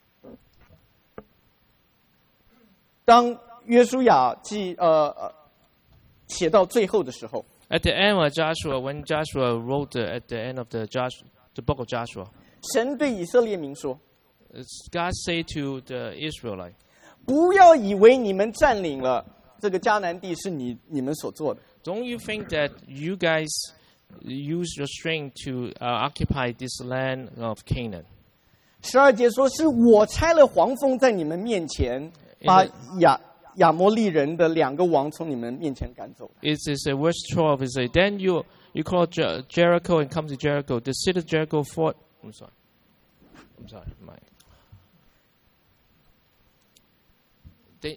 当约书亚记呃呃写到最后的时候， At the end of Joshua, when Joshua wrote the, at the end of the Joshua, the book of Joshua, 神对以色列民说 it's God say to the Israelite,：“ 不要以为你们占领了这个迦南地是你你们所做的， Don't you think that you guys use your strength to uh, occupy this land of Canaan?” 十二节说：“是我差了黄蜂在你们面前，把亚亚摩利人的两个王从你们面前赶走。” It is a verse twelve. It says, "Then you you call Jer- Jericho and come to Jericho. The city of Jericho fought." I'm sorry. I'm sorry. My. They,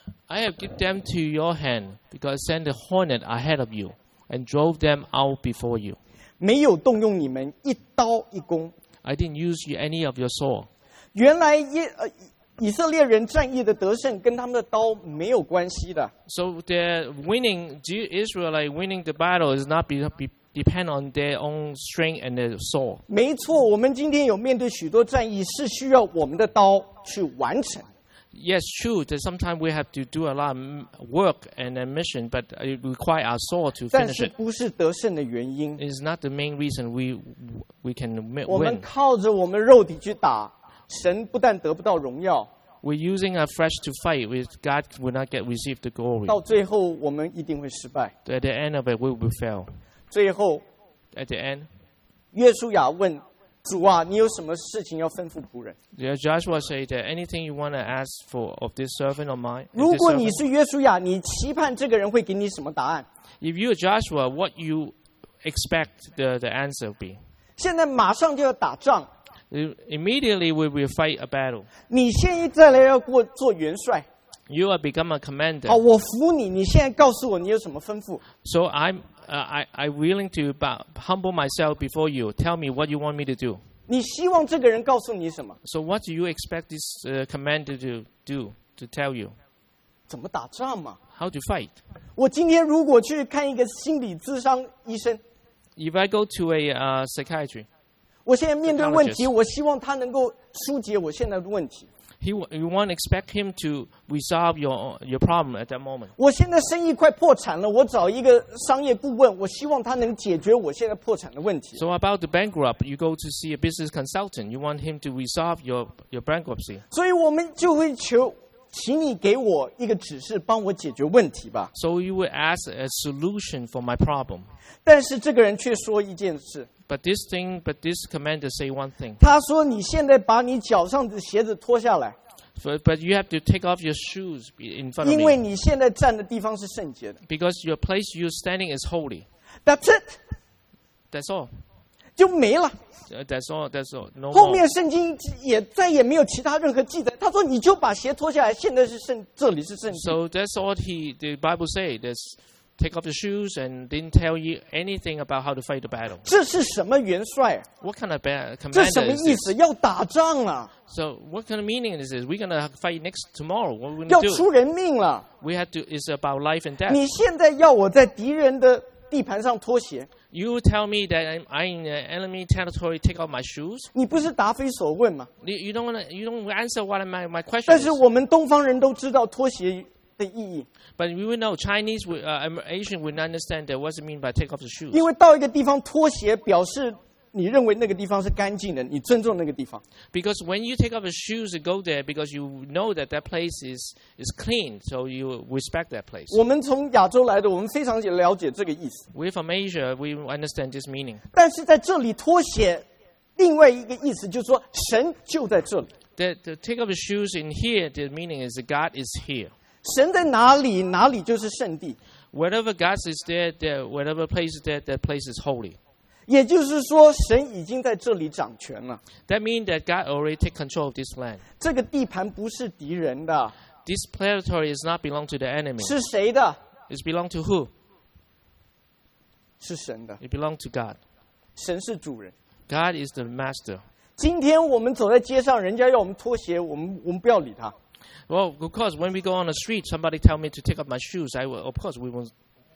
I have given them to your hand because I sent the hornet ahead of you and drove them out before you. 没有动用你们一刀一弓。 I didn't use you any of your sword. 原来耶呃以色列人战役的得胜跟他们的刀没有关系的。 So the winning, Jew- Israelite winning the battle is not be, be, depend on their own strength and their sword. 没错，我们今天有面对许多战役是需要我们的刀去完成。 Yes, true that sometimes we have to do a lot of m- work and a mission, but it requires our sword to 但 finish 是 it. 不是得胜的原因。 It is not the main reason we we can mi- 我们 win. 靠着我们肉体去打，神不但得不到荣耀， We're using our flesh to fight. With God will not get receive the glory. 到最后我们一定会失败。 At the end of it, we will fail. 最后， At the end, 约书亚问主啊，你有什么事情要吩咐仆人？ yeah, Joshua said that anything you want to ask for of this servant of mine. 如 this 果你 servant- 是约书亚，你期盼这个人会给你什么答案？ If you are Joshua, what you expect the, the answer be? 现在马上就要打仗， Immediately we will fight a battle. 你现在来要过做元帅， You are become a commander. 好，我服你。你现在告诉我你有什么吩咐？ So I'm uh, I I'm willing to bow, humble myself before you. Tell me what you want me to do. 你希望这个人告诉你什么？ So what do you expect this uh, commander to do to tell you 怎么打仗嘛？ how to fight? 我今天如果去看一个心理咨商医生， If I go to a uh, psychiatry, 我现在面对问题，我希望他能够疏解我现在的问题。 he w- you won't expect him to resolve your your problem at that moment. 我现在生意快破产了，我找一个商业顾问，我希望他能解决我现在破产的问题。 So about the bankrupt, you go to see a business consultant. You want him to resolve your your bankruptcy. 所以我们就会求，请你给我一个指示，帮我解决问题吧。 So you will ask a solution for my problem. 但是这个人却说一件事， But this thing, but this commander say one thing. 他说：“你现在把你脚上的鞋子脱下来， But, but you have to take off your shoes in front of 因为 me 你现在站的地方是圣洁的。 because your place you're standing is holy. That's it， That's all. 就没了。 Uh, That's all. That's all. No 后 more. 面圣经也再也没有其他任何记载。他说：你就把鞋脱下来，现在是圣，这里是圣地。 So that's all he the Bible say. That's take off the shoes and didn't tell you anything about how to fight the battle. 这是什么元帅？ What kind of ba- 这什 commander 么 is 意 this? 思？要打仗了， So what kind of meaning is this? We're gonna fight next tomorrow. What we're 要 gonna do? 出人命了。 We have to. It's about life and death. 你现在要我在敌人的地盘上脱鞋， You tell me that I'm, I'm in the enemy territory. Take off my shoes. 你不是答非所问吗？ You, you don't wanna, You don't answer what my my question 但 is. 是我们东方人都知道脱鞋的意义， But we will know Chinese, will, uh, Asian would understand that what's it mean by take off the shoes. 因为到一个地方脱鞋，表示你认为那个地方是干净的，你尊重那个地方。 Because when you take off your shoes to go there, because you know that that place is is clean, so you respect that place. 我们从亚洲来的，我们非常了解这个意思。 We're from Asia, we understand this meaning. 但是在这里脱鞋，另外一个意思就是说，神就在这里。 The, the take off the shoes in here, the meaning is that God is here. 神在哪里，哪里就是圣地。 Wherever God is there, there whatever place is there, that place is holy. 也就是说，神已经在这里掌权了。 That means that God already take control of this land. 这个地盘不是敌人的， This territory is not belong to the enemy. 是谁的？ It belong to who? 是神的。 It belong to God. 神是主人。 God is the master. 今天我们走在街上，人家要我们脱鞋，我们我们不要理他。 Well, of course, when we go on the street, somebody tell me to take off my shoes. I will, of course, we will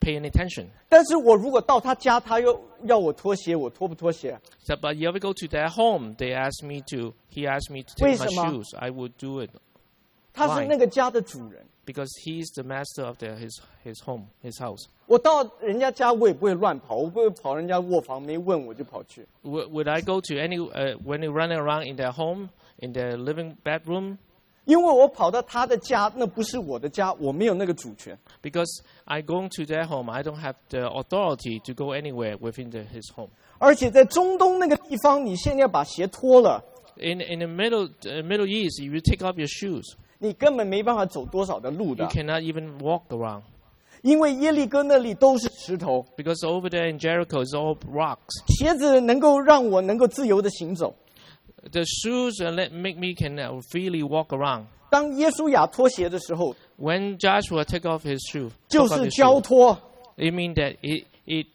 pay any attention. 但是我如果到他家，他又要我脱鞋，我脱不脱鞋？ So, but you ever go to their home, they ask me to, he asked me to take my 为什么？ shoes. I would do it 他是那个家的主人， because he's the master of their, his, his home, his house. 我到人家家我也不会乱跑，我不会跑人家卧房没问我就跑去。 W- would I go to any, uh, when you're running around in their home, in their living bedroom? 因为我跑到他的家，那不是我的家，我没有那个主权。 Because I go to their home, I don't have the authority to go anywhere within the, his home. 而且在中东那个地方，你现在要把鞋脱了， In, in the Middle, uh, Middle East, if you take off your shoes, 你根本没办法走多少的路 you 的， cannot even walk around. 因为耶利哥那里都是石头， Because over there in Jericho, it's all rocks. 鞋子能够让我能够自由的行走。 The shoes uh, let make me can uh, freely walk around. 当耶稣亚脱鞋的时候， When Joshua took off his shoe, 就 took off 是 his 交 shoe, 托 it means that it, it,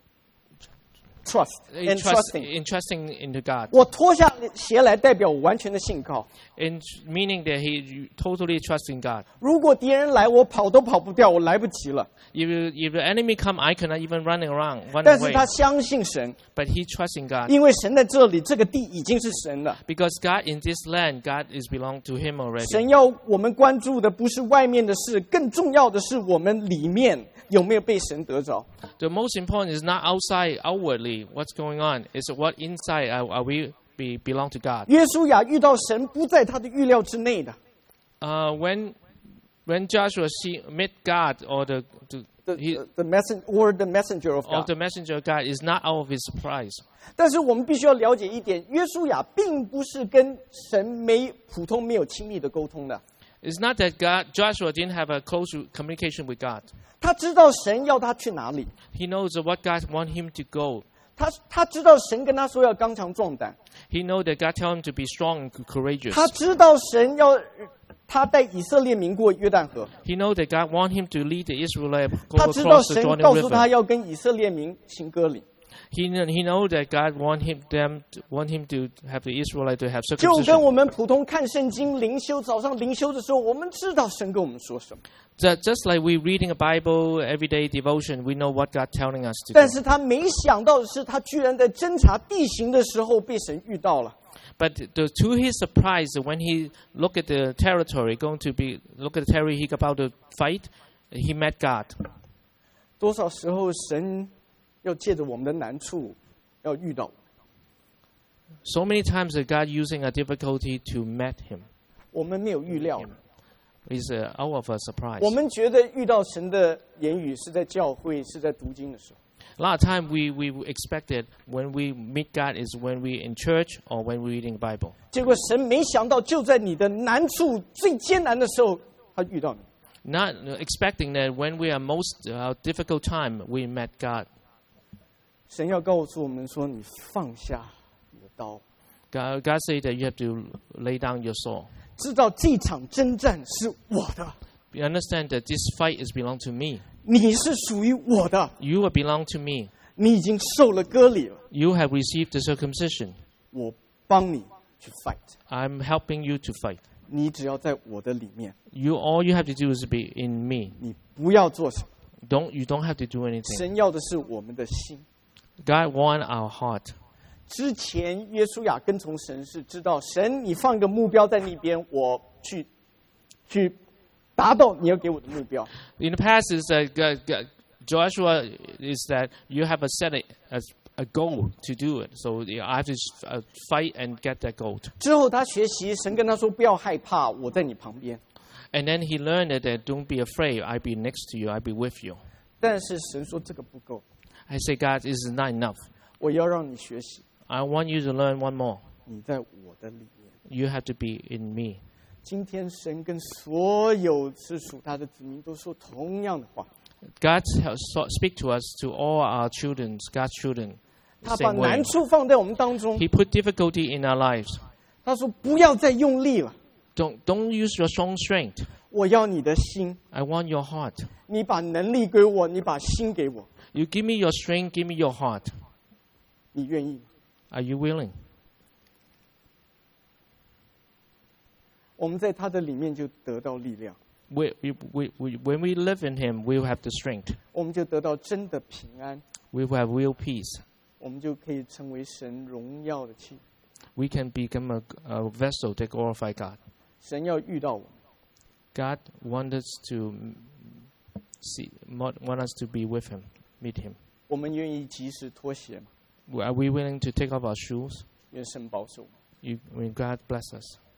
，trust it and trust, trusting。 in trusting into God. 我脱下鞋来，代表我完全的信靠。 In meaning that he totally trusts in God. 如果敌人来，我跑都跑不掉，我来不及了。 If, if the enemy come, I cannot even run around, run 但是 away. 他相信神， But he trusts in God. 因为神在这里，这个地已经是神了。 Because God in this land, God is belong to him already. 神要我们关注的不是外面的事，更重要的是我们里面有没有被神得着。 The most important is not outside, outwardly, what's going on. It's what inside are, are we be, belong to God. 约书亚遇到神不在他的预料之内的。 Uh, when when Joshua see, met God or the, the, The, he, the, the messenger or the messenger of of God。 the messenger of God is not out of his surprise. 但是我们必须要了解一点，约书亚并不是跟神没普通没有亲密的沟通的。 It's not that God Joshua didn't have a close communication with God. 他知道神要他去哪里， He knows what God want him to go. 他他知道神跟他说要刚强壮胆， He know that God tell him to be strong and courageous. 他知道神要他带以色列民过约旦河， He know that God want him to lead the Israelites 他 go 知道 across the 神 Jordan 告诉他 River. 要跟以色列民行割礼， He kn- he know that God want him them to, want him to have the Israelite to have 就跟 circumcision. 我们普通看圣经灵修早上灵修的时候，我们知道神跟我们说什么， Just, just like we reading a Bible everyday devotion, we know what God telling us to 但 do. 是他没想到的是，他居然在侦查地形的时候被神遇到了。 But the, to his surprise, when he look at the territory, going to be look at the territory he about to fight, he met God. 多少时候神要借着我们的难处，要遇到我们， So many times that God using a difficulty to meet him. 我们没有预料。 Is uh, out of a surprise. 我们觉得遇到神的言语是在教会，是在读经的时候。 A lot of time we, we expected when we meet God is when we in church or when we reading Bible. 结果神没想到，就在你的难处最艰难的时候，他遇到你。 Not expecting that when we are most uh, difficult time, we met God. 神要告诉我们说：“你放下你的刀， God, God said that you have to lay down your sword. 知道这场征战是我的， You understand that this fight is belong to me. 你是属于我的， You are belong to me. 你已经受了割礼了， You have received the circumcision. 我帮你去 fight。 I'm helping you to fight. 你只要在我的里面， You all you have to do is be in me. 你不要做什么。 Don't you don't have to do anything. 神要的是我们的心。 God want our heart. 之前约书亚跟从神是知道神，你放一个目标在那边，我去去达到你要给我的目标。 In the past is that God, God, Joshua is that you have a set a, a, a goal to do it. So you know, I have to uh, fight and get that goal. 之后他学习，神跟他说不要害怕，我在你旁边。 And then he learned that, that don't be afraid. I'll be next to you. I'll be with you. 但是神说这个不够， I say, God, this is not enough. 我要让你学习， I want you to learn one more. 你在我的里面。 You have to be in me. 今天神跟所有是属他的子民都说同样的话， God has so- speak to us, to all our children, God's children, 他 the 把 same way. 难处放在我们当中。 He put difficulty in our lives. 他说不要再用力了， Don't, don't use your strong strength. 我要你的心， I want your heart. 你把能力给我，你把心给我， You give me your strength, give me your heart. 你愿意吗？ Are you willing? 我们在他的里面就得到力量。 we, we, we, we, when we live in Him, we will have the strength. 我们就得到真的平安， We will have real peace. 我们就可以成为神荣耀的器。 We can become a, a vessel that glorify God. 神要遇到我们， God wants us to see, want us to be with Him, meet Him. 我们愿意及时脱鞋吗？ Are we willing to take off our shoes? 愿神保守。 You, may God bless us.